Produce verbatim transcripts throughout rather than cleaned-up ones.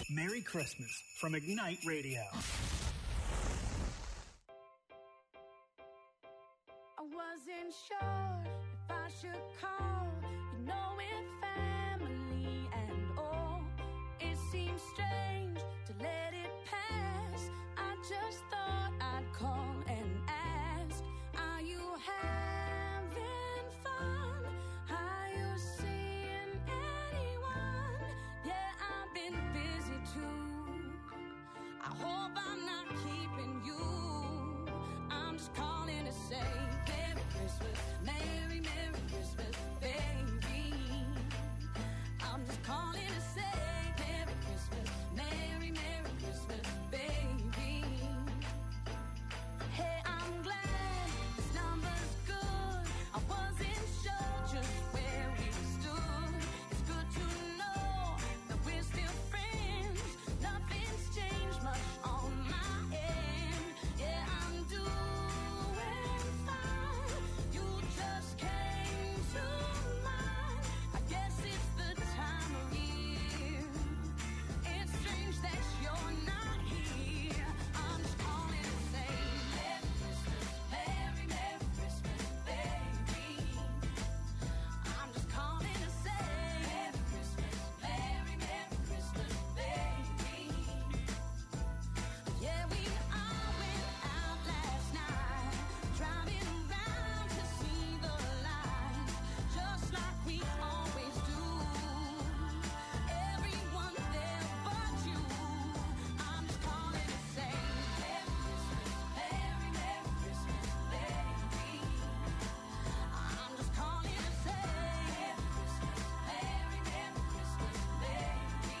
Merry Christmas from Ignite Radio. I wasn't sure if I should call, you know, with family and all. It seems strange to let it pass. I just thought I'd call and ask, are you having fun? Are you seeing anyone? Yeah, I've been busy too. I hope I'm not keeping you. I'm just calling to say Merry Christmas, Merry, Merry Christmas, baby. I'm just calling to say Merry Christmas, Merry, Merry Christmas, baby. Hey, I'm glad this number's good. I wasn't sure just where we stood. It's good to know that we're still friends. Nothing's changed much on my end. Yeah, I'm doing fine. You just came to mind. I guess it's the time of year. It's strange that you're not here. I'm just calling to say Merry Christmas, Merry, Merry Christmas, baby. I'm just calling to say Merry Christmas, Merry, Merry Christmas, baby. Yeah, we all went out last night, driving around to see the lights, just like we always do. Everyone there but you. I'm just calling to say Merry Christmas, Merry, Merry Christmas, baby. I'm just calling to say Merry Christmas, Merry, Merry Christmas, baby.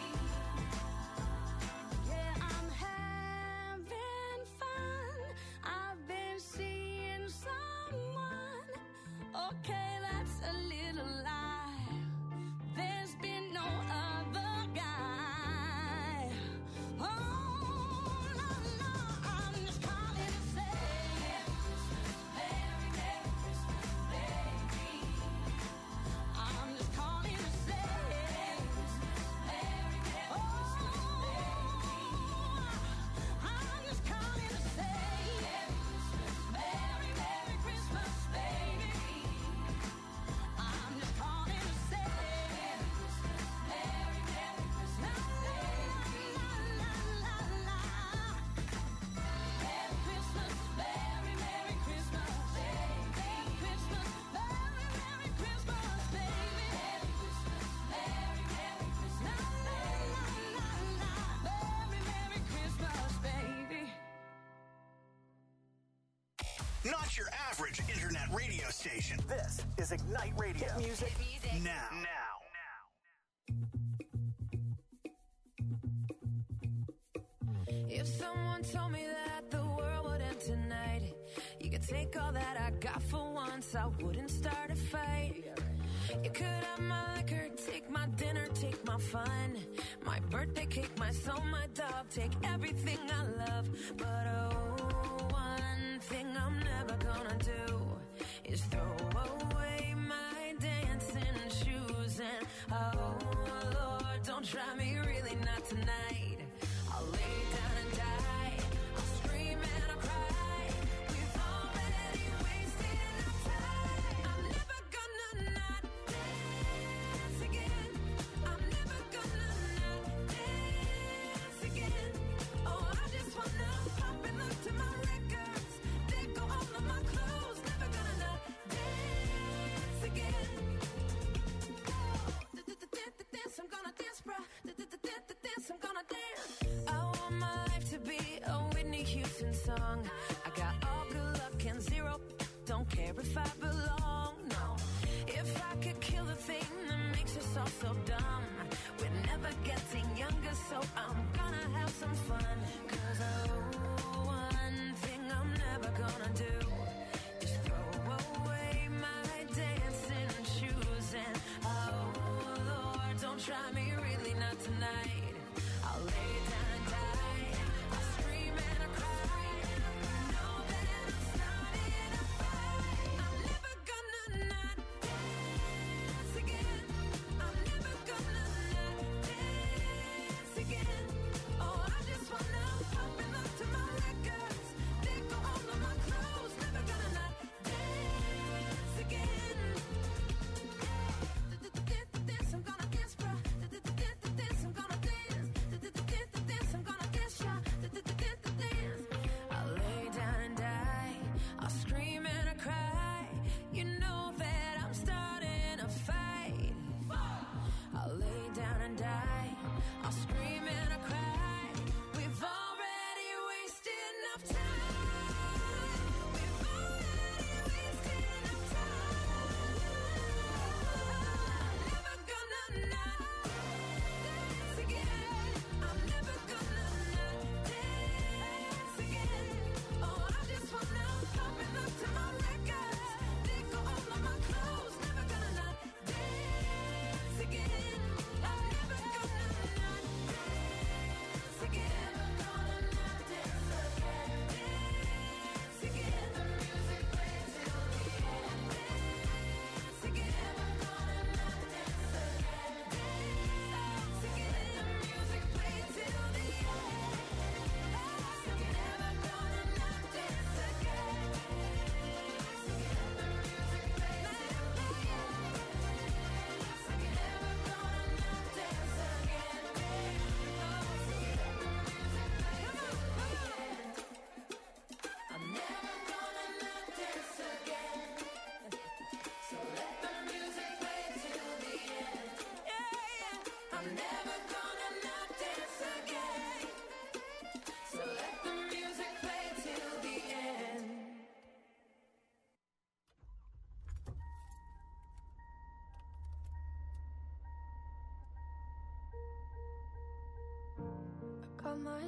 Yeah, I'm having fun. I've been seeing someone. Okay, that's a little lie. There's been no other guy. Oh, no, no, I'm just calling to say Merry Christmas, Merry, Merry Christmas, baby. I'm just calling to say Merry Christmas, Merry, Merry Christmas, baby. I'm just calling to say Merry Christmas, Merry, Merry Christmas, baby. I'm just calling to say Merry Christmas, Merry, Merry Christmas, baby. La, la, la, la. Merry Christmas, Merry, Merry Christmas, baby. Merry Christmas, Merry, Merry Christmas, baby. Merry Christmas, Merry, Merry Christmas, la, la, la, la. Merry, Merry Christmas, baby. Not your average internet radio station. This is Ignite Radio. Hit music, now. Now. If someone told me that the world would end tonight, you could take all that I got for once, I wouldn't start a fight. You could have my liquor, take my dinner, take my fun, my birthday cake, my soul, my dog, take everything I love. But oh, one thing I'm never gonna do is throw away my dancing shoes. And oh Lord, don't try me, really not tonight. I'll lay down and die, I'll scream and I'll cry. We've already wasted enough time. I'm never gonna not dance again. I'm never gonna not dance again. Oh, I just wanna pop and look to my records. They go all of my clothes. Never gonna not dance again. Dance, I'm gonna dance, bruh. Dance, I'm gonna dance. I want my life to be a Whitney Houston song. I got all good luck and zero. Don't care if I belong, no. If I could kill the thing that makes us all so dumb, we're never getting younger, so I'm gonna have some fun. Cause oh, one thing I'm never gonna do is throw away my dancing shoes. And oh Lord, don't try me, really not tonight. I'll lay down and die, I'll scream and I'll cry. Know that I'm starting a fight. I'm never gonna not dance again. I'm never gonna not dance again.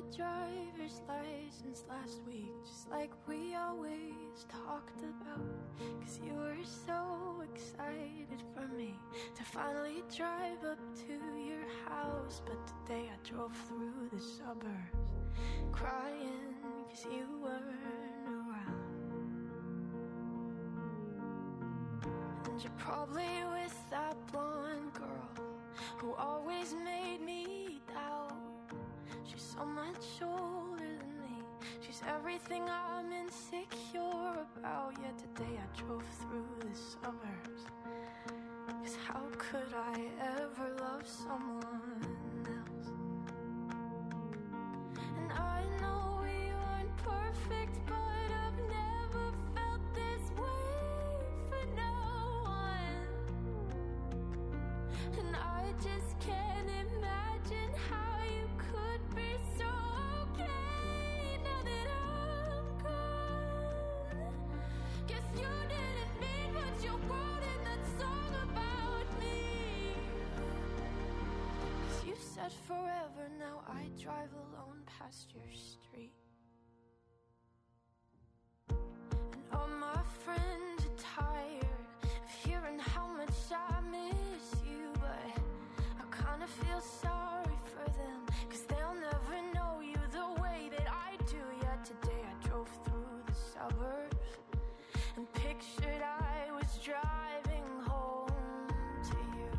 driver's license last week, just like we always talked about. Cause you were so excited for me to finally drive up to your house. But today I drove through the suburbs crying cause you weren't around. And you're probably with that blonde girl who always made me doubt. She's so much older than me. She's everything I'm insecure about. Yet today I drove through the suburbs. Cause how could I ever love someone else? And I know we weren't perfect, but I've never felt this way for no one. And I just can't imagine how you could be so okay now that I'm gone. Guess you didn't mean what you wrote in that song about me. Cause you said forever, now I drive alone past your street. And all my friends are tired of hearing how much I miss you, but I kinda feel sorry for them, cause they'll never know you the way that I do. Yet today I drove through the suburbs and pictured I was driving home to you.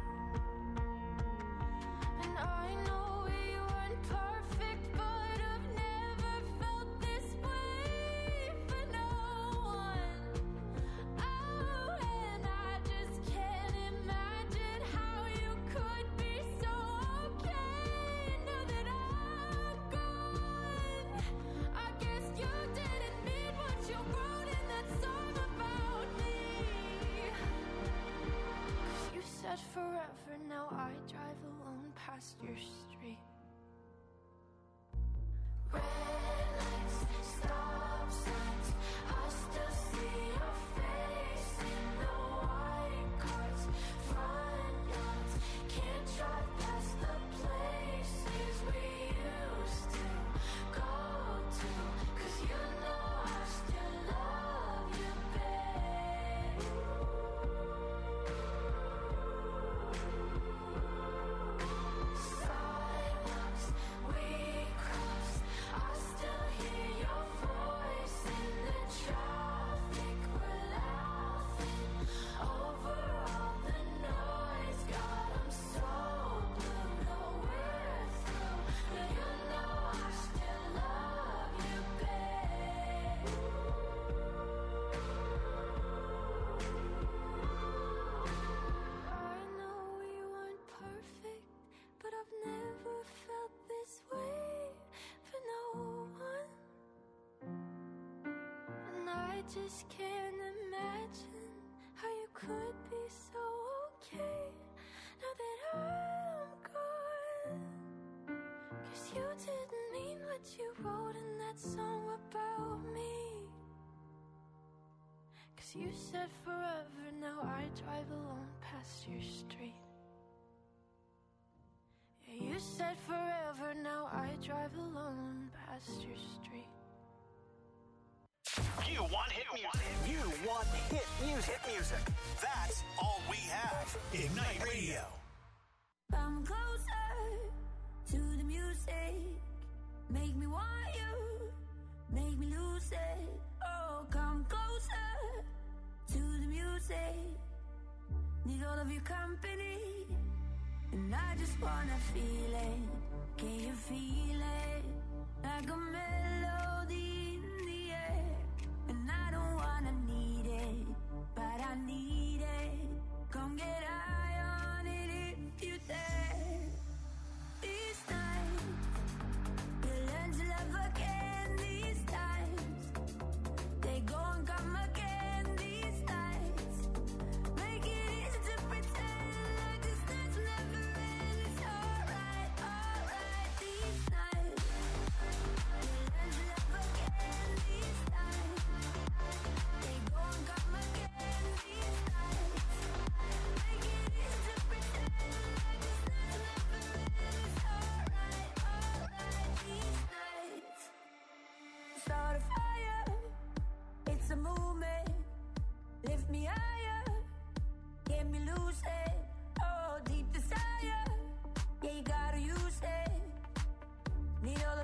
And I know we weren't perfect, but I've never felt this way for no one. Oh, and I just can't imagine how you could be so okay now that I'm gone. I guess you didn't mean what you wrote in that song about me. Cause you said forever, now I drive alone past your street. Red lights, stop signs, I still see your face in the white cars, front yards. Can't drive past the places we used to go to. Cause you know I still love you, babe. Sidewalks we cross, I still hear your voice in the traffic. We're laughing over all the noise. God, I'm so blue, no we're through. But you know I still love you, babe. I know we weren't perfect, but I've never felt this way for no one. And I just can't imagine how you could be so okay now that I'm gone. Cause you didn't mean what you wrote in that song about me. Cause you said forever, now I drive alone past your street. Yeah, you said forever, now I drive alone past your street. You want hit music. You want hit music. Hit music. That's all we have. Ignite Radio. Come closer to the music. Make me want you. Make me lose it. Oh, come closer to the music. Need all of your company. And I just wanna feel it. Can you feel it? Like a melody in the air. And I don't wanna need it, but I need it. Come get high on it if you dare. These times, you learn to love again. These times, they go and come again. These nights, make it easy to pretend like this night's never end. It's alright, alright. These nights, you learn to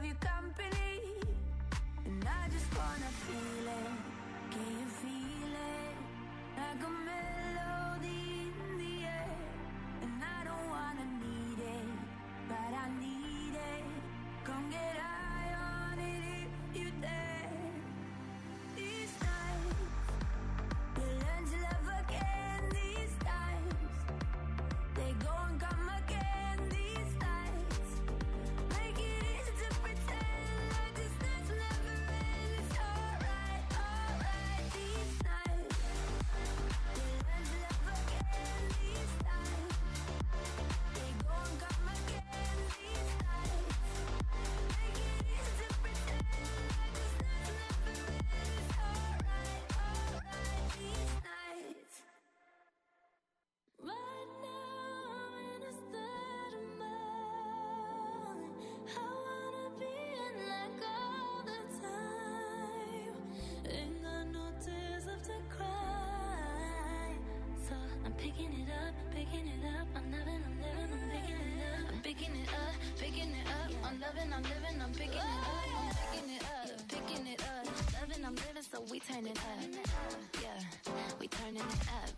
your company. And I just wanna feel it. Can you feel it? Like a melody in the air. And I don't wanna need it, but I need it. Come get high on it if you dare. These nights, you learn to love again. These times, they go and come again. These nights, make it easy to pretend like this never ends. It's alright, alright. These nights, you learn to love again. These times, they go and come again. These nights, make it easy to pretend like this never ends. It's alright, alright. These nights. Right now I'm in a state of mind. I wanna be in like all the time. Ain't got no tears left to cry. So I'm picking it up, picking it up. I'm loving, I'm living, I'm picking it up. I'm picking it up, picking it up. I'm loving, I'm living, I'm picking it up. I'm picking it up, picking it up. Loving, I'm living, so we turn it up. Yeah, we turning it up.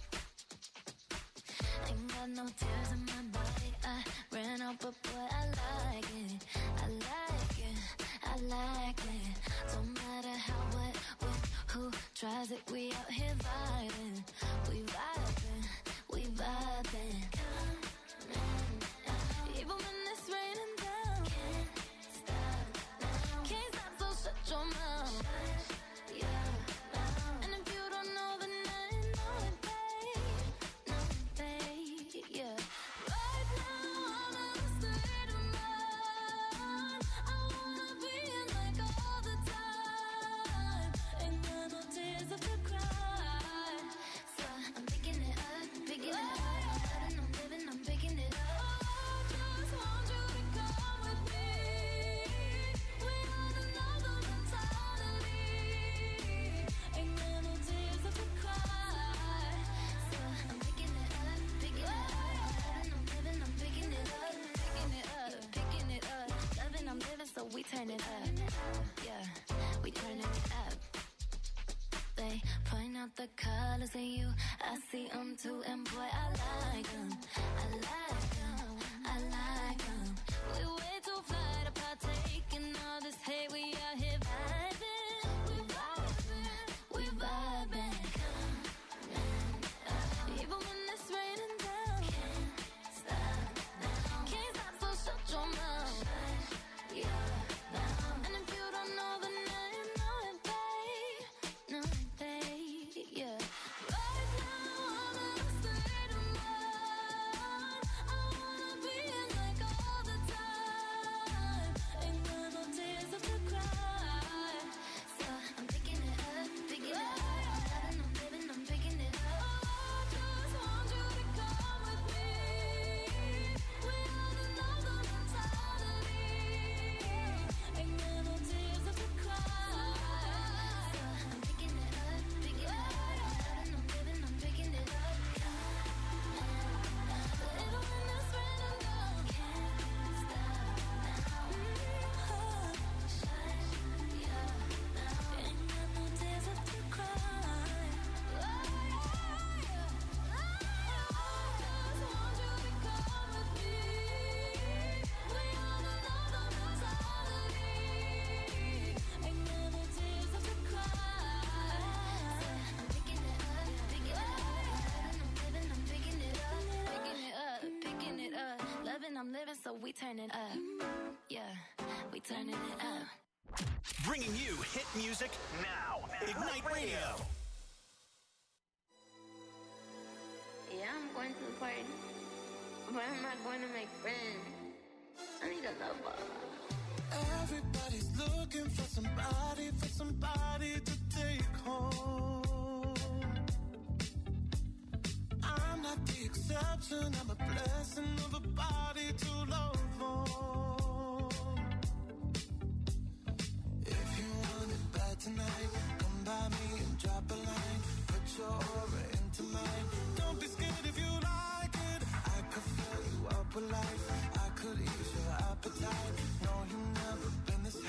Ain't got no tears in my body. I ran out, but boy, I like it. I like it. I like it. Don't matter how, what, when, who tries it. We out here vibing. We vibing. We vibing. Even when it's raining down. Can't stop now. Can't stop, so shut your mouth. Yeah. And if you don't know, then I know it, babe. Know it, babe. Yeah. Right now I'm in a state of mind. I wanna be in like all the time. Ain't got no tears left to cry. So I'm picking it up, picking it up. I'm loving, I'm living, I'm picking it up. I just want you to come with me. We on another mentality. Ain't got no tears left to cry. So I'm picking it up, picking it up. I'm loving, I'm living, I'm picking it up, picking it up, picking it up. Loving, I'm living, so we turn it up. Yeah, we turning it up. They point out the colors in you. I see them too, and boy, I like them. I like them. I like them. We way too fly to partake in all this hate. We out here vibing. We vibing. We vibing. Even when it's raining down. Can't stop now. Can't stop, so shut your mouth. Yeah. And if you don't know, then I know it, babe. Know it, babe. Yeah. Right now I'm in a state of mind. I wanna be in like all the time. Ain't got no tears left to cry. So I'm picking it up, picking it up. I'm loving, I'm living, I'm picking it up. I just want you to come with me. We on another mentality. Ain't got no tears left to cry. So I'm picking it up, picking it up. I'm loving, I'm living, I'm picking it up. Even when it's raining down. Can't stop now. Shine, yeah. Ain't got no tears left to cry. I just want you to come with me. We on another mentality. Ain't got no tears left to cry. I'm picking it up, picking it up. I'm living, I'm picking it up, picking it up, picking it up. Loving, I'm living, so we turn it up. Yeah, we turning it up. Bringing you hit music now. Ignite Radio. Yeah, I'm going to the party, but I'm not going to make friends. I need a lover. Everybody's looking for somebody, for somebody to take home. I'm not the exception, I'm a blessing of a body to love on. If you want it bad tonight, come by me and drop a line. Put your aura into mine. Don't be scared if you like it. I could fill you up with life. I could ease your appetite. No, you've never been this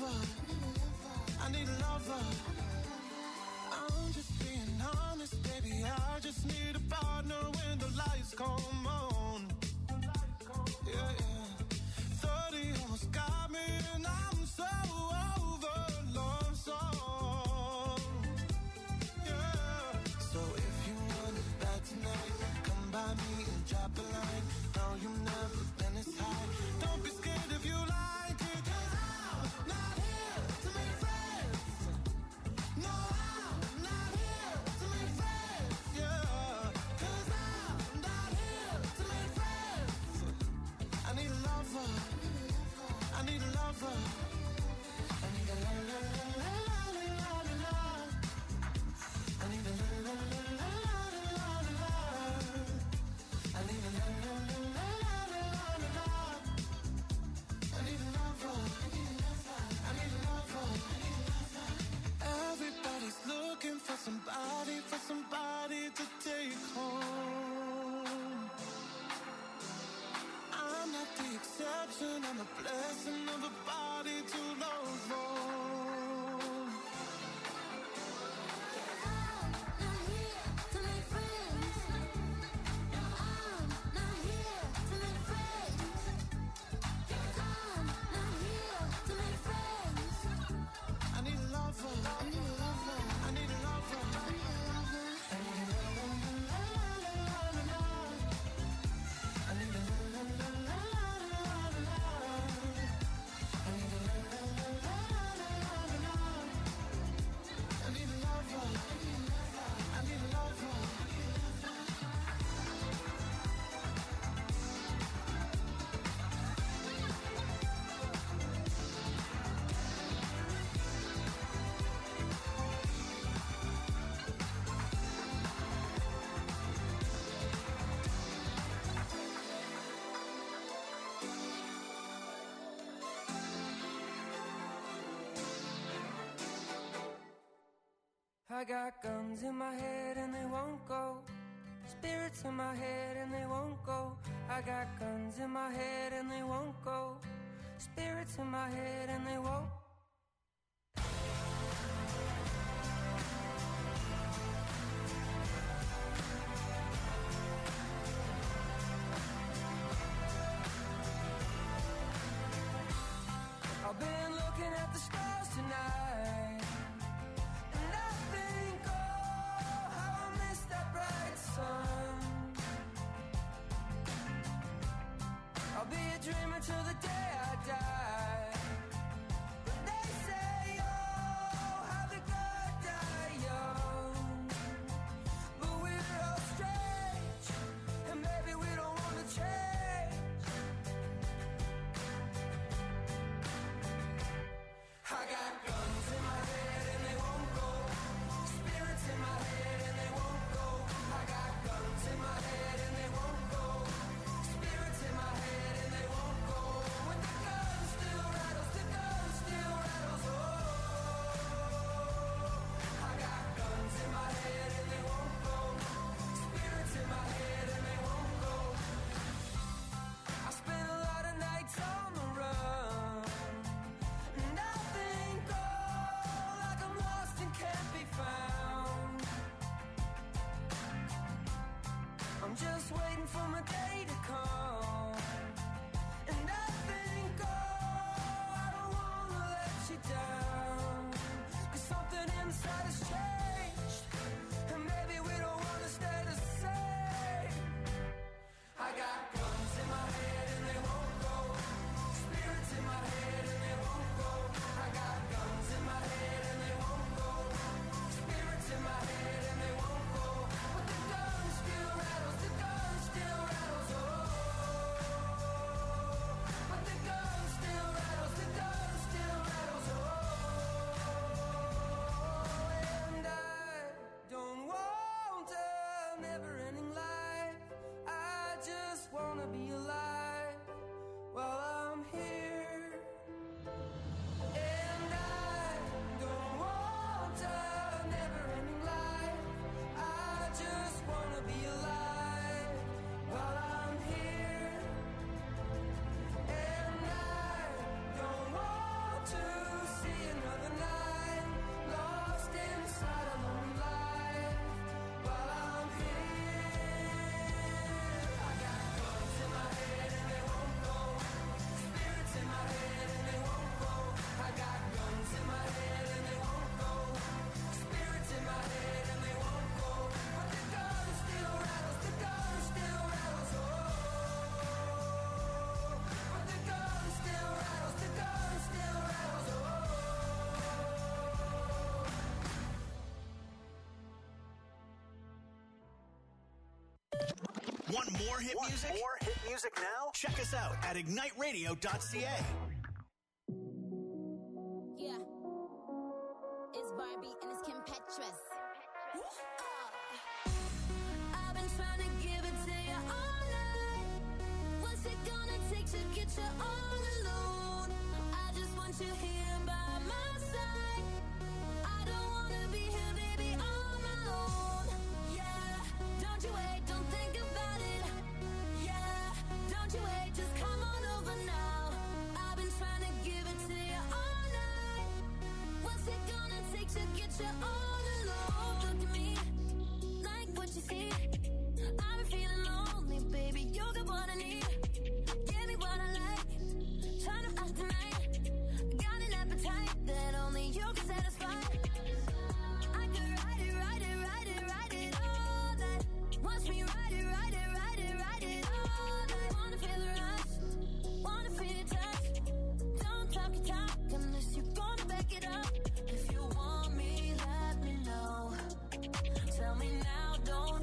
lover. I need a lover. I'm just being honest, baby. I just need a partner when the lights come on. Yeah, yeah. thirty almost got me and I'm so over love song. Yeah. So if you want it bad tonight, come by me and drop a line. No, you've never been this high. Don't be scared if you like it, 'cause I'm not here to make friends. No, I'm not here to make friends. Yeah, 'cause I'm not here to make friends. I need a lover. I need a lover. I need a la la la la la la la. I need a la la la la la la la. I need a la la la la la la la. I need a lover. I need a lover. Everybody's looking for somebody, for somebody to take home. I'm not the exception, I'm a blessing of a body to love on. I'm not here to make friends. I'm not here to make friends. I'm not here to make friends. I need a lover. I need a lover. I need a lover. I need a lover. I need a la la la la la la la. I need a la la la la la la la. I need a la la la la la la la. I need a lover. I need a lover. I got guns in my head and they won't go. Spirits in my head and they won't go. I got guns in my head and they won't go. Spirits in my head and they won't. I've been looking at the stars tonight, and I think, oh, how I miss that bright sun. I'll be a dreamer till the day I die, but more hit Want music? more hit music now? Check us out at ignite radio dot c a. Yeah. It's Barbie and it's Kim Petras. I've been trying to give it to you all night. What's it gonna take to get you all alone? I just want you here by my side. I don't wanna be here, baby, on my own. Yeah, don't you wait, don't think about it. Yeah, don't you wait, just come on over now. I've been trying to give it to you all night. What's it gonna take to get you all alone? Look at me, like what you see. I've been feeling lonely, baby, you got what I need. Give me what I like, try to act tonight. Got an appetite that only you can satisfy. I could ride it, ride it, ride it, ride it all that. Watch me ride it, ride it, ride it, ride it all that. Wanna feel the rush, wanna feel your touch. Don't talk your talk unless you're gonna back it up. If you want me, let me know. Tell me now, don't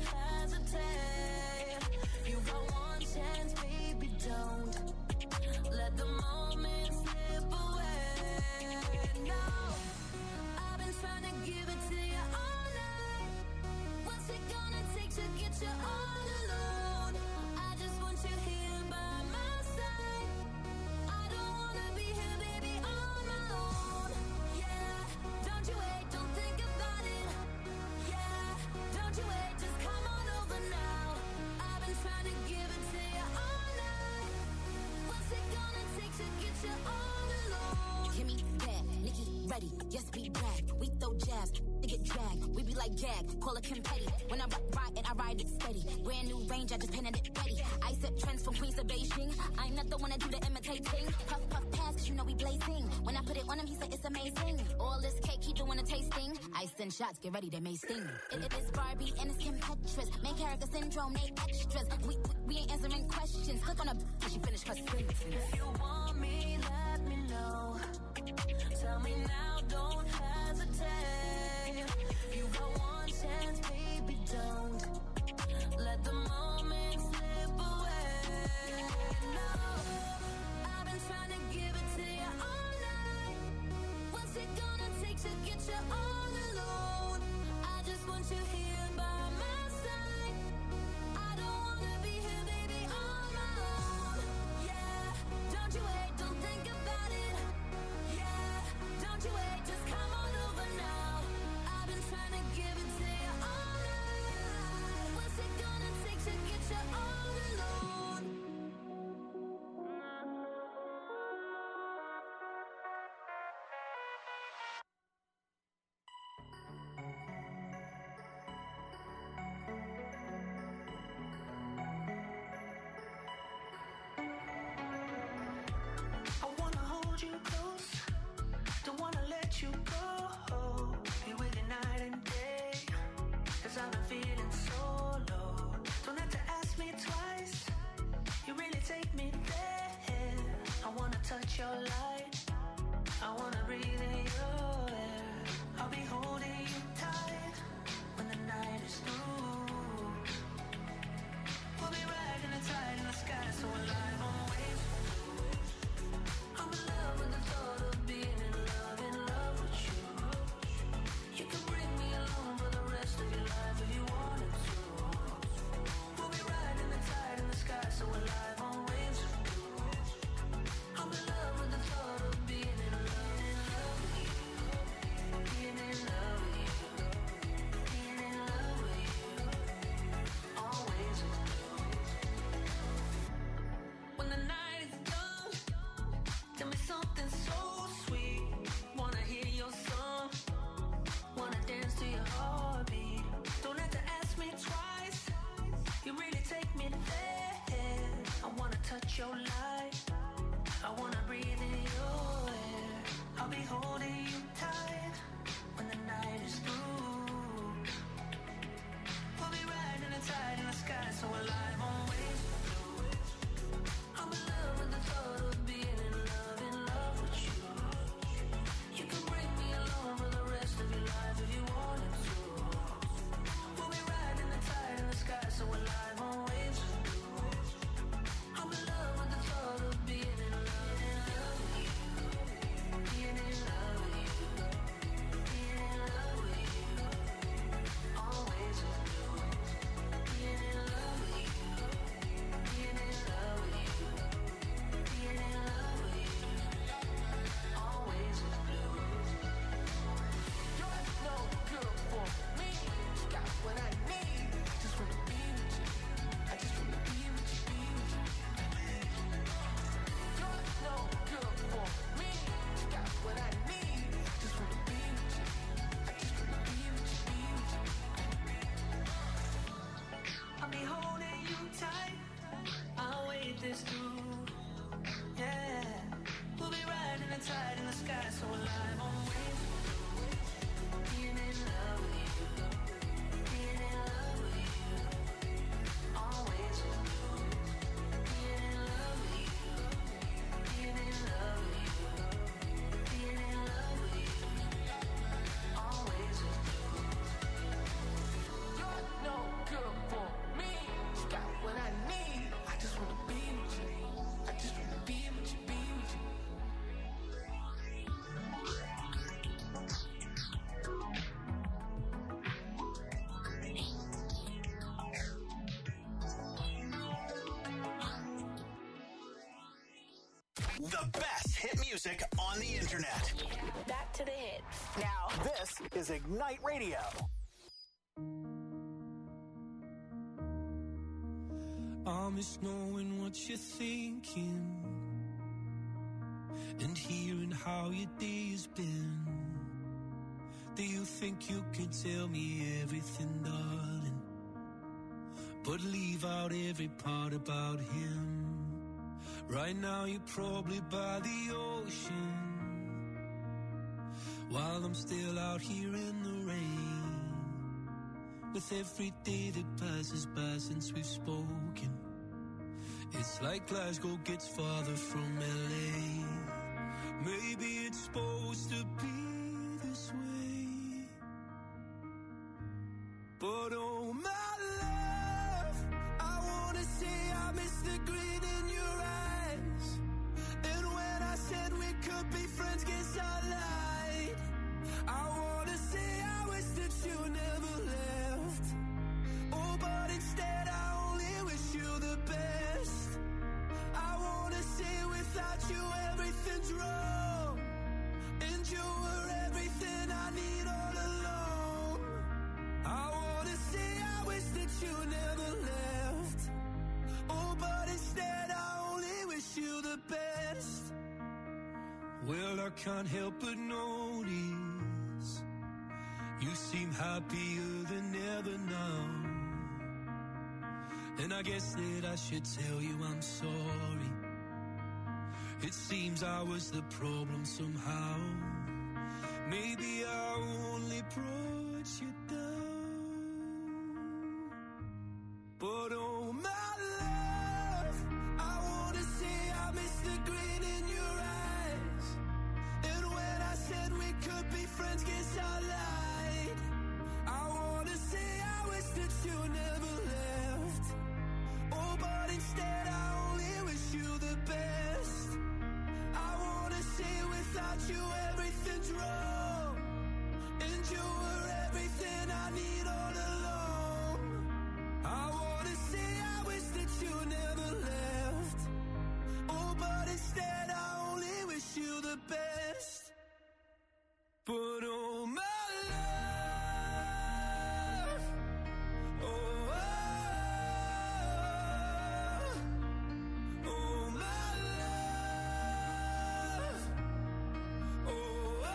hesitate. You got one chance, baby, don't let the moment slip away. No, I've been trying to give it to you all night. What's it gonna take to get you all alone? I just want you here by my side. I don't wanna be here, baby, on my own. Yeah, don't you wait, don't think about it. Yeah, don't you wait, just come on over now. I've been trying to give it to you all night. What's it gonna take to get you all alone? Kimmy bad, Nikki ready, yes we back. We throw jabs, they get dragged. We be like gag, call it Kim Petty. When I ride, ride it, I ride it steady. Brand new range, I just painted it ready. I set trends from Queens to Beijing. I'm not the one that do the imitating. Puff, puff, pass, cause you know we blazing. When I put it on him, he said it's amazing. All this cake, he doing a tasting. I send shots, get ready, they may sting. It, it is Barbie and it's Kim Petras. Main character syndrome, they extras. We, we, we ain't answering questions. Click on a till she finish her sentence. If you want me, let me know. Tell me now, don't hesitate. You got one chance, baby, don't let the moment slip away. No, I've been trying to give it to you all night. What's it gonna take to get you all alone? I just want you here by my side. I don't wanna be here, baby, on my own. Yeah, don't you wait, don't think about it. Yeah, don't you wait, just come on over now. I've been trying to give it to you all night. What's it gonna take to get you all alone? I wanna hold you close, don't wanna let you go. Be with you night and day, cause I've been feeling so low. Don't have to ask me twice, you really take me there. I wanna touch your light, I wanna breathe in your air. I'll be holding you tight when the night is through. We'll be riding the tide in the sky, so alive on waves. I'm in love with the thought of being in love, in love with you. You can bring me along for the rest of your life if you wanted to. We'll be riding the tide in the sky, so alive on waves. I'm in love with the thought of being in love, in love with you. Being in love with you. Being in love with you. Always with you. When the night is done, tell me something so sweet. Wanna hear your song, wanna dance to your heartbeat. Don't have to ask me twice, you really take me there. I wanna touch your light, I wanna breathe in your air. I'll be holding you tight when the night is through. We'll be riding the tide in the sky, so alive on waves. I'm in love with the thought of being in love, in love with you. You can bring me along for the rest of your life if you wanted to. We'll be riding the tide in the sky, so alive on waves. The best hit music on the internet. Back to the hits. Now, this is Ignite Radio. I miss knowing what you're thinking and hearing how your day has been. Do you think you can tell me everything, darling, but leave out every part about him? Right now you're probably by the ocean, while I'm still out here in the rain. With every day that passes by since we've spoken, it's like Glasgow gets farther from L A. Maybe it's supposed to be this way, but oh my love, I wanna say I miss the grin in your eyes. And when I said we could be friends, guess I lied. I wanna say I wish that you never left. Oh, but instead I only wish you the best. I wanna say without you everything's wrong, and you were everything I need all along. I wanna say I wish that you never left. Oh, but instead I only wish you the best. Well, I can't help but notice you seem happier than ever now. And I guess that I should tell you I'm sorry. It seems I was the problem somehow. Maybe I only brought you down. But oh my love, I wanna say I miss the grin in your eyes. And when I said we could be friends, guess I lied. I wanna say I wish that you never left. Oh, but instead I only wish you the best. I wanna say without you everything's wrong, and you were everything I need all along. I wanna say I wish that you never left. Oh, but instead I only wish you the best. But oh my love, oh, oh, oh my love, oh,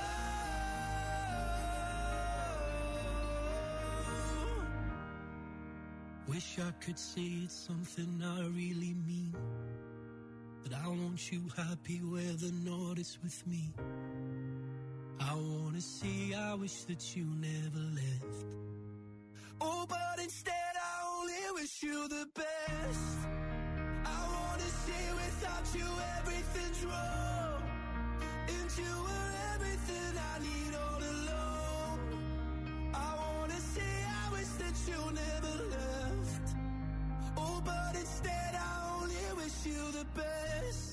oh. Wish I could say it's something I really mean, but I want you happy where the north is with me. I wanna say I wish that you never left. Oh, but instead I only wish you the best. I wanna say without you everything's wrong, and you were everything I need all along. I wanna say I wish that you never left. Oh, but instead I only wish you the best.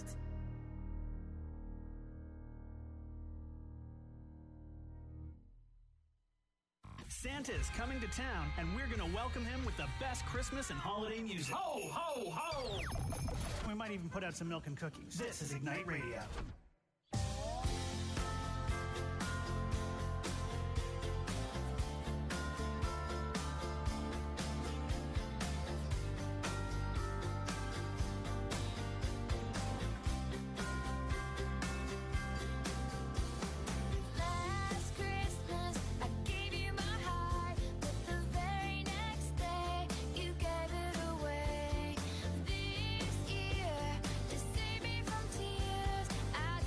Santa's coming to town, and we're going to welcome him with the best Christmas and holiday music. Ho, ho, ho! We might even put out some milk and cookies. This is Ignite Radio. Last Christmas, I gave you my heart, but the very next day, you gave it away. This year, to save me from tears, I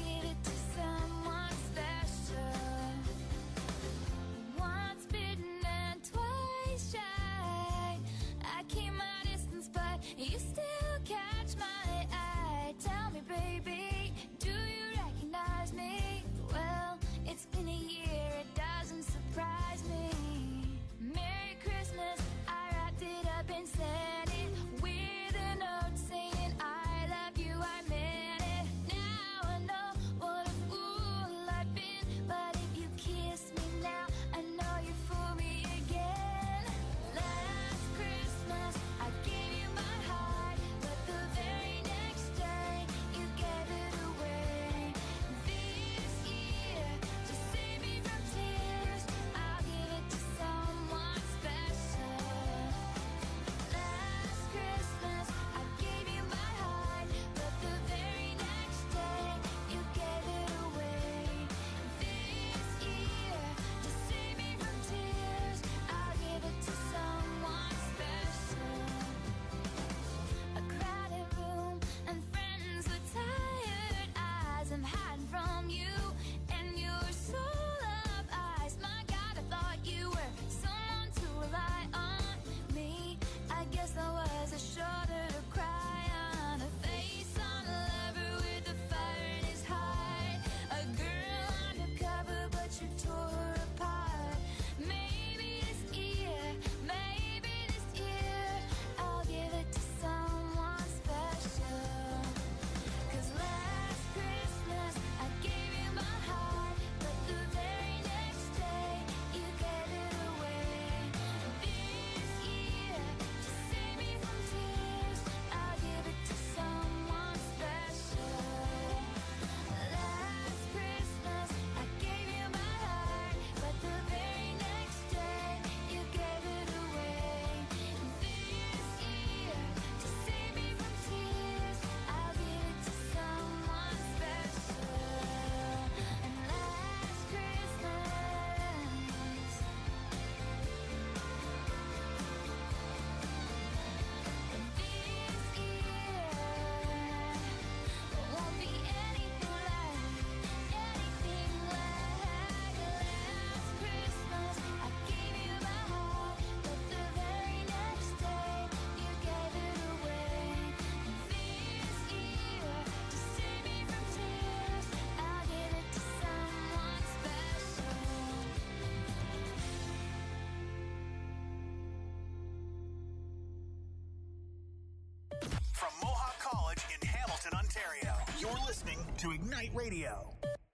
You're listening to Ignite Radio.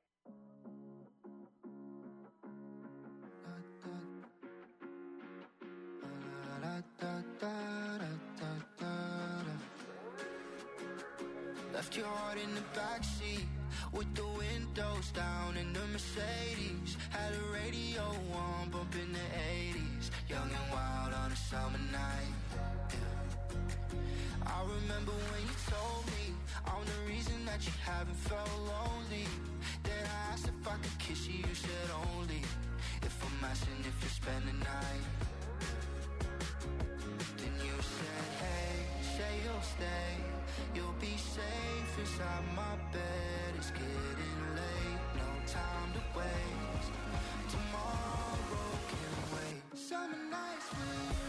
Left your heart in the backseat with the windows down in the Mercedes. Had a radio on, bumping the eighties. Young and wild on a summer night. Yeah. I remember when you told me I'm the reason that you haven't felt lonely. Then I asked if I could kiss you, you said only if I'm asking if you spend the night. Then you said, hey, say you'll stay. You'll be safe inside my bed. It's getting late, no time to waste. Tomorrow can wait. Summer nights with you.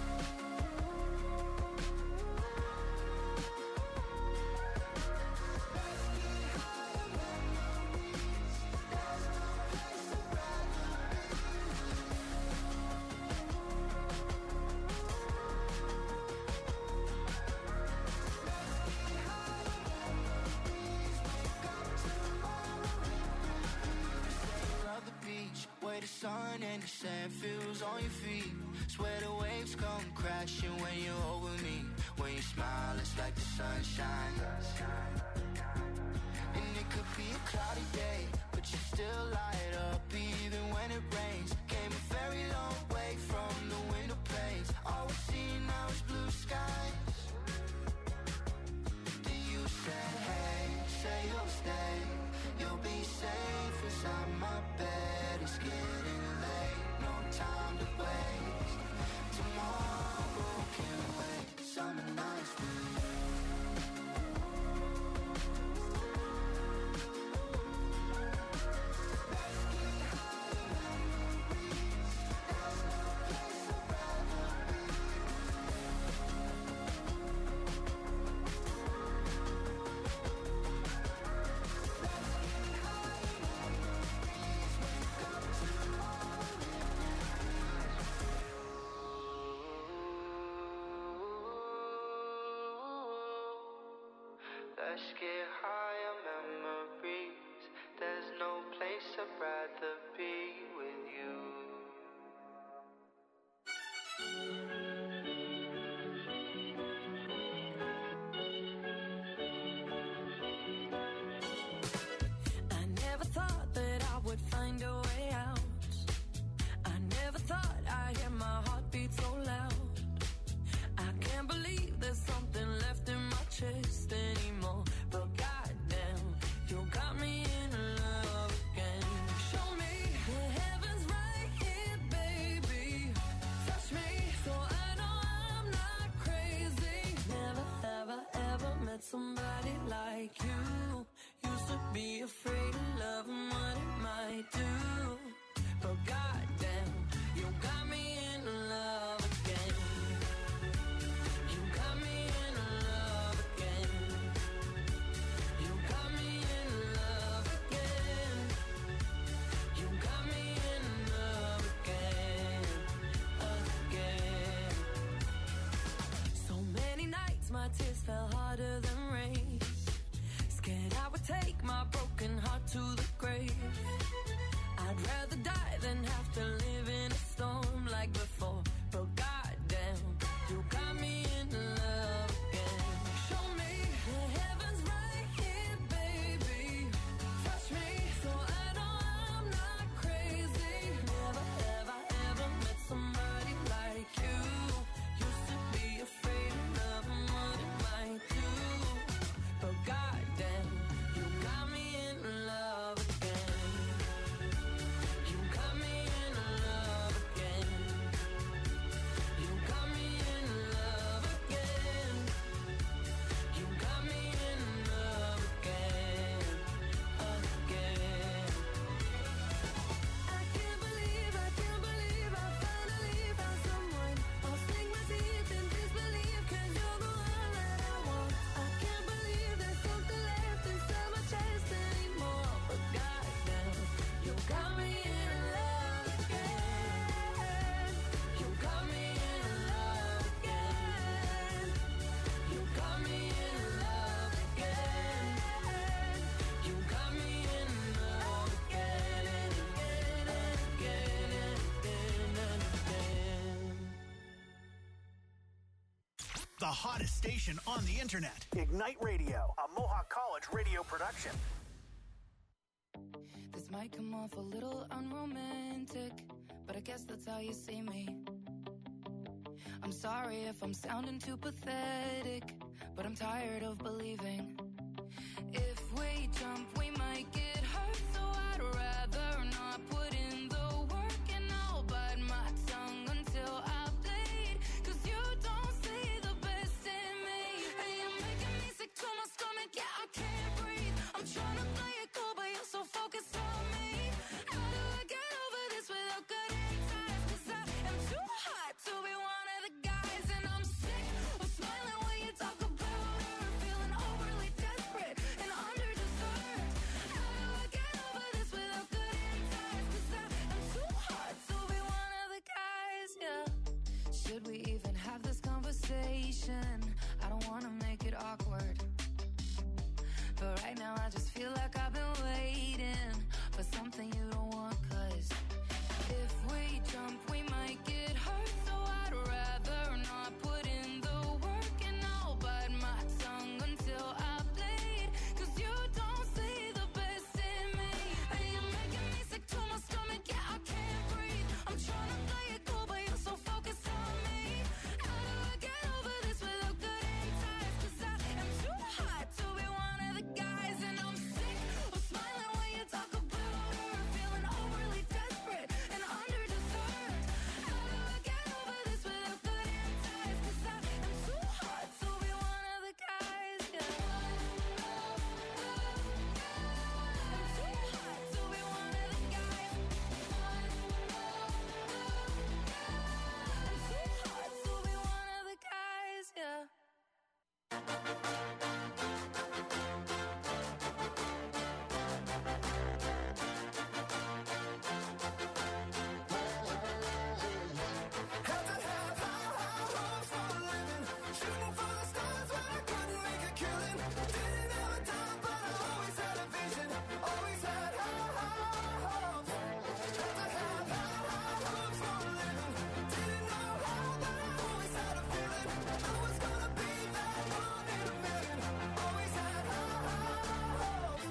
Where the sun and the sand feels on your feet. Swear the waves come crashing when you're over me. When you smile, it's like the sunshine. And it could be a cloudy day, but you still light up even when it rains. Came a very long way from the window panes. All we see now is blue skies. Then you said, hey, say you'll stay. You'll be safe inside my bed. It's getting late, no time to waste. Tomorrow can wait. Summer nights with you. Let's get high on memories. There's no place I'd rather be with you. I never thought that I would find a way out. I never thought I'd hear my heartbeat so loud. I can't believe there's something left in my chest anymore. But goddamn, you got me in love again. Show me the heavens right here, baby. Touch me so I know I'm not crazy. Never, ever, ever met somebody like you. Used to be afraid of love and what it might do. But goddamn, you got me in love again. the hottest station on the internet. Ignite Radio, a Mohawk College radio production. This might come off a little unromantic, but I guess that's how you see me. I'm sorry if I'm sounding too pathetic, but I'm tired of believing. If we jump, we might get hurt, so I'd rather not put in the work, and I'll bite my tongue until I bleed, cause you don't see the best in me. And you're making me sick to my stomach, yeah, I can't breathe. I'm trying to play it cool, but you're so focused on me. How do I get over this without cutting ties? Cause I am too hot to be one of the guys, and I'm sick of smiling when you talk about her, feeling overly desperate and under-deserved. How do I get over this without cutting ties? Cause I am too hot to be one of the guys, yeah. Should we even have this conversation? I don't wanna make it awkward, but right now I just feel like I've been waiting for something you don't want, cause if we jump, we might get hurt, so I'd rather not put in the work, and I'll bite my tongue until I bleed, cause you don't see the best in me. And you're making me sick to my stomach, yeah, I can't breathe. I'm trying to play it cool, but you're so focused on me. How do I get over this without cutting ties? Cause I am too hot to be one of the guys, and I'm sick of smiling when you talk about her, feeling overly desperate and under-deserved. How do I get over this without cutting ties? Cause I am too hot to be one of the guys, yeah. I'm too hot to be one of the guys. I'm too hot to be one of the guys, yeah. Had to have high, high hopes for a living. Shooting for the stars when I couldn't make a killing. Didn't have a dime, but I always had a vision. Always had high, high hopes. Had to have high, high hopes for a living. Didn't know how, but I always had a feeling. I was gonna be that one in a million. Always had high, high hopes.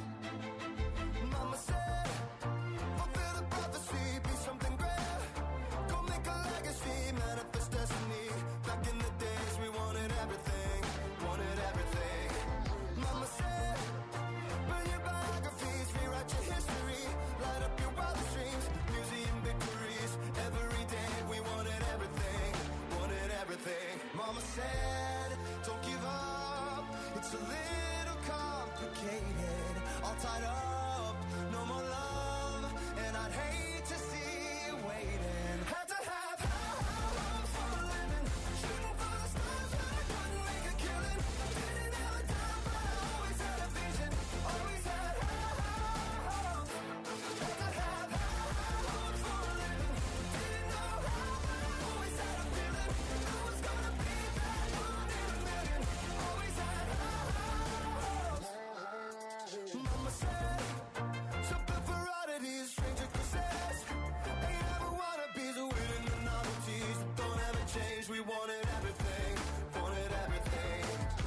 Mama said, fulfill the prophecy, be something great. Go make a legacy, manifest destiny. Back in the days, we wanted everything, wanted everything. Mama said, burn your biographies, rewrite your history, light up your wildest dreams, museum victories. Every day, we wanted everything, wanted everything. Mama said, don't give up, it's a little complicated. All tied up, no more love, and I'd hate to see you waiting. Had to have high, high hopes for a living. Shooting for the stars when I couldn't make a killing. Didn't have a dime, but I always had a vision. Always had high, high hopes. Had to have high, high hopes for a living. Didn't know how, but I always had a feeling. I was gonna be that one in a million. Always had high, high hopes. Mama said, something for oddities, stranger possess. Ain't ever wannabes, waiting the novelties. Don't ever change, we wanted everything, wanted everything.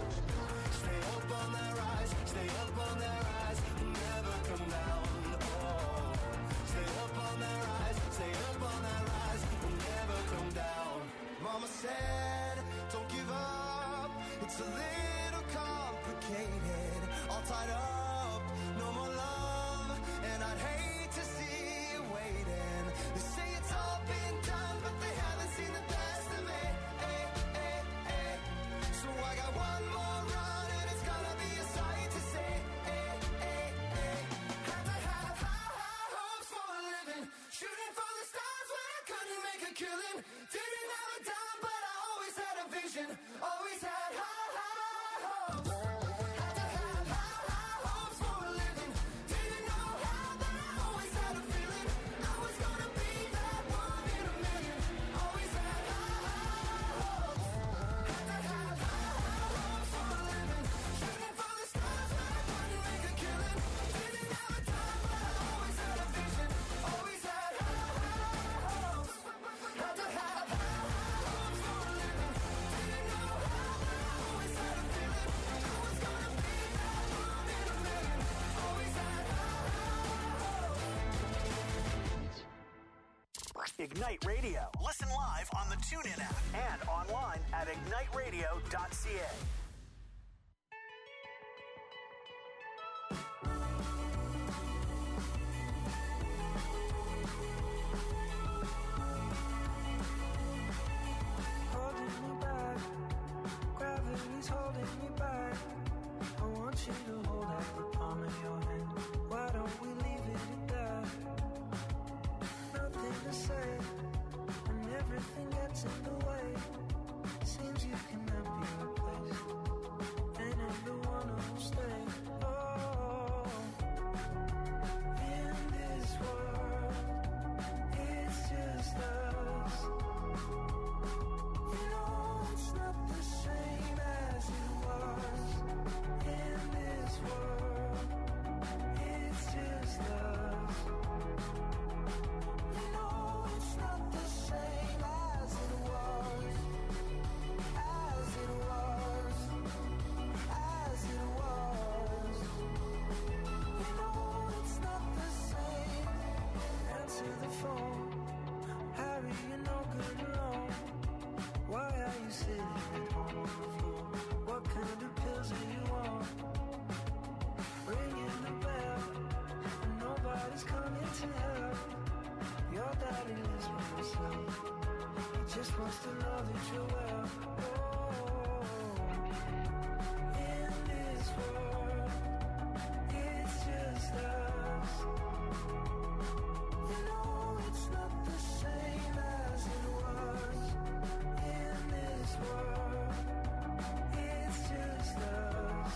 Stay up on their rise, stay up on their rise, never come down. Oh, stay up on their rise, stay up on their rise, never come down. Mama said, don't give up, it's a little complicated. All tied up, no more love, and I'd hate to see you waiting. They say it's all been done, but they haven't seen the best of me. Eh, eh, eh. So I got one more run, and it's gonna be a sight to see. Eh, eh, eh. Had to have high, high hopes for a living. Shooting for the stars when I couldn't make a killing. Didn't have a dime, but I always had a vision. Always had high, high hopes. Had to have high, high hopes for a living. Didn't know how, but I always Ignite Radio. Listen live on the TuneIn app and online at ignite radio dot c a. Holding me back, gravity's holding me back. I want you to hold out the palm of your hand. Why don't we leave it at that? Nothing to say, and everything gets in the way. Seems you cannot be replaced, and I'm the one who'll stay. Oh, in this world, it's just us. You know it's not the same as it was. In this world, it's just us. You know it's not the same as it was. As it was. As it was. You know it's not the same. Answer the phone. Harry, you're no good alone. Why are you sitting at home on the floor? What kind of pills are you on? Ringing the bell, and nobody's coming to help. Your daddy lives with himself. He just wants to know that you're well. Oh, in this world, it's just us. You know it's not the same as it was. In this world, it's just us.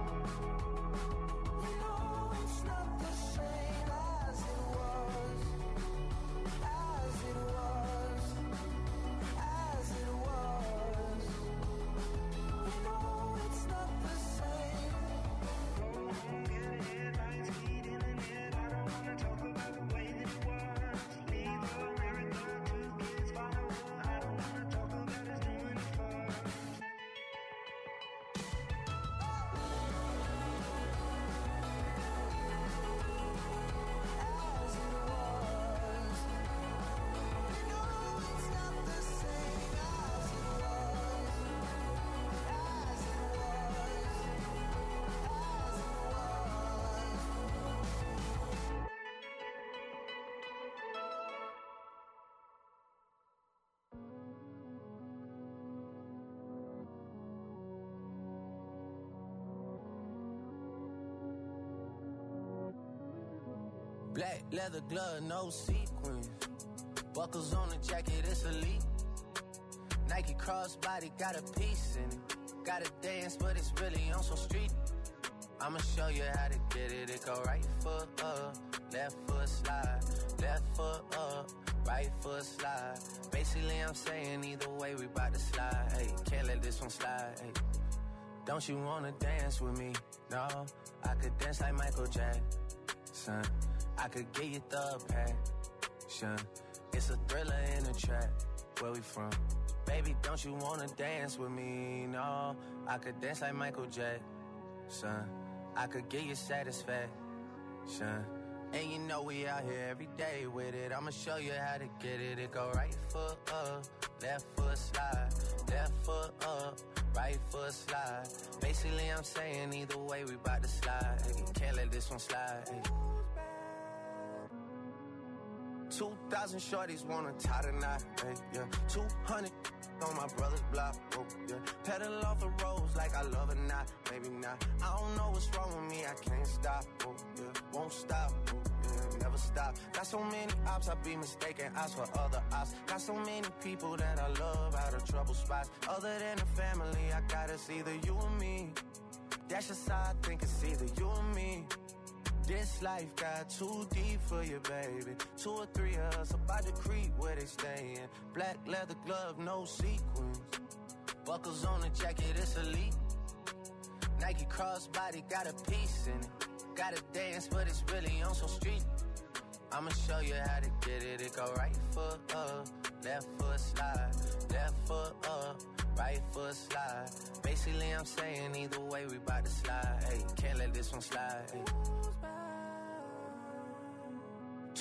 You know it's not the same as it was. As it was. As it was. You know it's not the same. Go home, get a headlines, feet in the net. I don't wanna talk about the way that it was. Leave America, two kids follow. I don't wanna talk about us doing it first. As it was. You know it's not the same as it was. As it was. As it was. Black leather glove, no sequins. Buckles on the jacket, it's elite. Nike crossbody got a piece in it. Gotta dance, but it's really on some street. I'ma show you how to get it. It go right foot up, left foot slide, left foot up, right foot slide. Basically, I'm saying either way, we bout to slide. Hey, can't let this one slide. Hey, don't you wanna dance with me? No, I could dance like Michael Jackson. I could get you the passion. It's a thriller in a trap. Where we from? Baby, don't you wanna dance with me? No, I could dance like Michael Jackson. I could get you satisfaction. And you know we out here every day with it. I'ma show you how to get it. It go right foot up, left foot slide, left foot up, right foot slide. Basically, I'm saying either way, we bout to slide. Hey, can't let this one slide. Hey. Two thousand shorties wanna tie the knot, hey, yeah. Two hundred on my brother's block, oh, yeah. Pedal off the roads like I love it, not, maybe not. I don't know what's wrong with me, I can't stop, oh, yeah. Won't stop, oh, yeah, never stop. Got so many ops, I be mistaken ops for other ops. Got so many people that I love out of trouble spots. Other than the family, I got it's either you or me. That's just how I think it's either you or me. This life got too deep for you, baby. Two or three of us about to creep where they stayin'. Black leather glove, no sequins. Buckles on the jacket, it's elite. Nike crossbody got a piece in it. Gotta dance, but it's really on some street. I'ma show you how to get it. It go right foot up, left foot slide, left foot up, right foot slide. Basically, I'm saying either way, we bout to slide. Hey, can't let this one slide. Hey.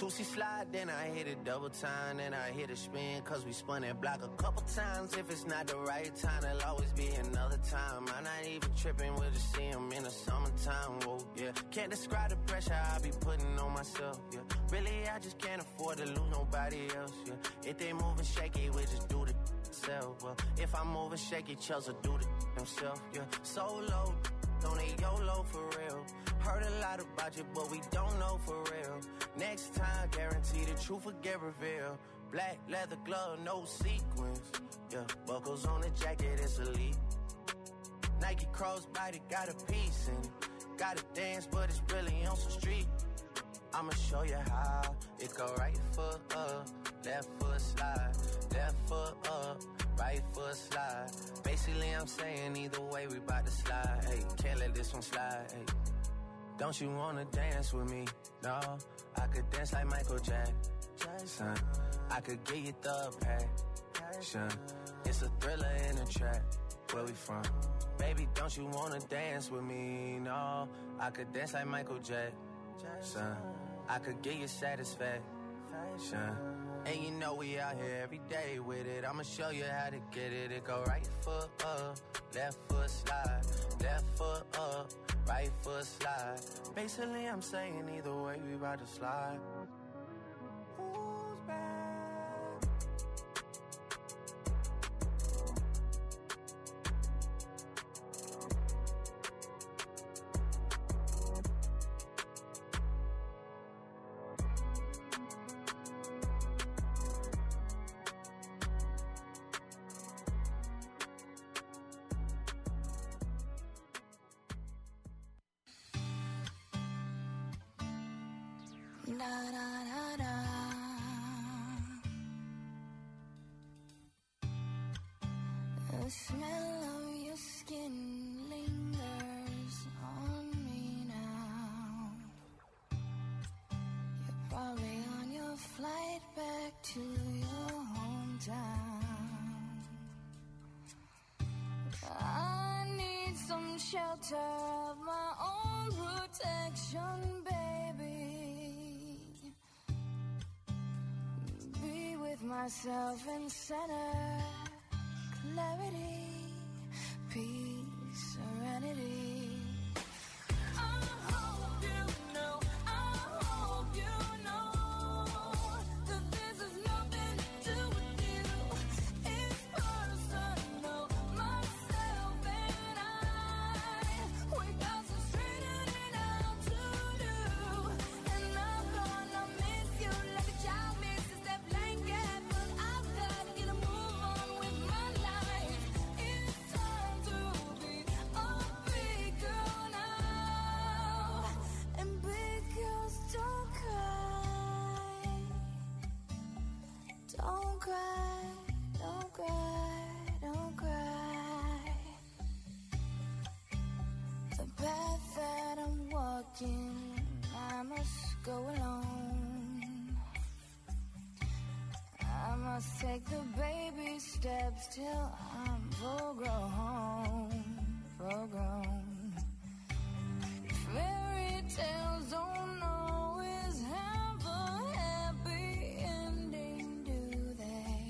two C slide, then I hit it double time, then I hit a spin, cause we spun that block a couple times. If it's not the right time, there'll always be another time. I'm not even tripping, we'll just see him in the summertime, whoa, yeah. Can't describe the pressure I be putting on myself, yeah. Really, I just can't afford to lose nobody else, yeah. If they moving shaky, we just do the self, well. If I'm moving shaky, Chelsea do the himself, yeah. Solo, don't need YOLO for real. Heard a lot about you, but we don't know for real. Next time, guarantee the truth will get revealed. Black leather glove, no sequins. Yeah, buckles on the jacket, it's elite. Nike crossbody got a piece in it. Gotta dance, but it's really on some street. I'ma show you how. It go right foot up, left foot slide. Left foot up, right foot slide. Basically, I'm saying either way, we bout to slide. Hey, can't let this one slide. Hey. Don't you wanna dance with me? No, I could dance like Michael Jackson. I could get you the passion. It's a thriller in a track. Where we from? Baby, don't you wanna dance with me? No, I could dance like Michael Jackson. I could get you satisfaction. And you know we out here every day with it. I'ma show you how to get it. It go right foot up, left foot slide. Left foot up, right foot slide. Basically, I'm saying either way, we about to slide. Who's back? Da, da, da, da. The smell of your skin lingers on me now. You're probably on your flight back to your hometown. I need some shelter of my own protection, baby. Be with myself in center, clarity, peace, serenity. I hope you know, I hope you know that this has nothing to do with you. It's personal, myself and I. We got some straightening out to do, and I'm gonna miss you like a child misses that blanket. But I've gotta get a move on with my life. It's time to be a big girl now, and big girls don't cry. Don't cry, don't cry, don't cry. The path that I'm walking, I must go alone. I must take the baby steps till I'm full grown, full grown. Fairy tales don't always have a happy ending, do they?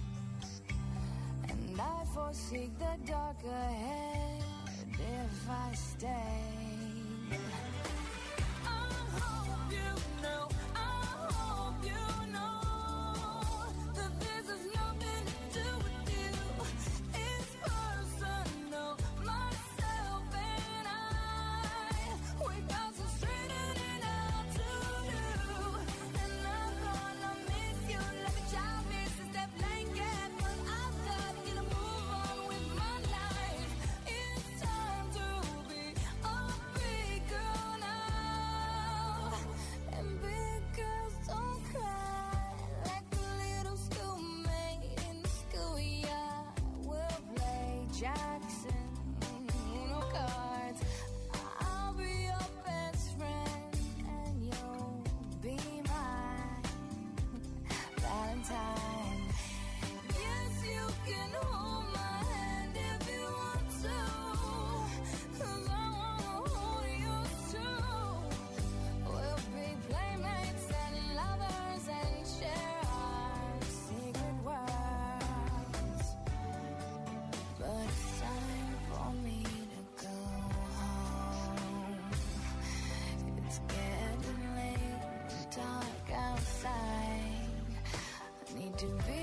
And I foresee the dark ahead if I stay. I hope you know, I hope you know that this has nothing to do with you. It's personal, myself and I. We got some straightening out to do, and I'm gonna miss you like a child misses that blanket. But I've gotta get a move on with my life. It's time to be a big girl now, and big girls don't cry. to be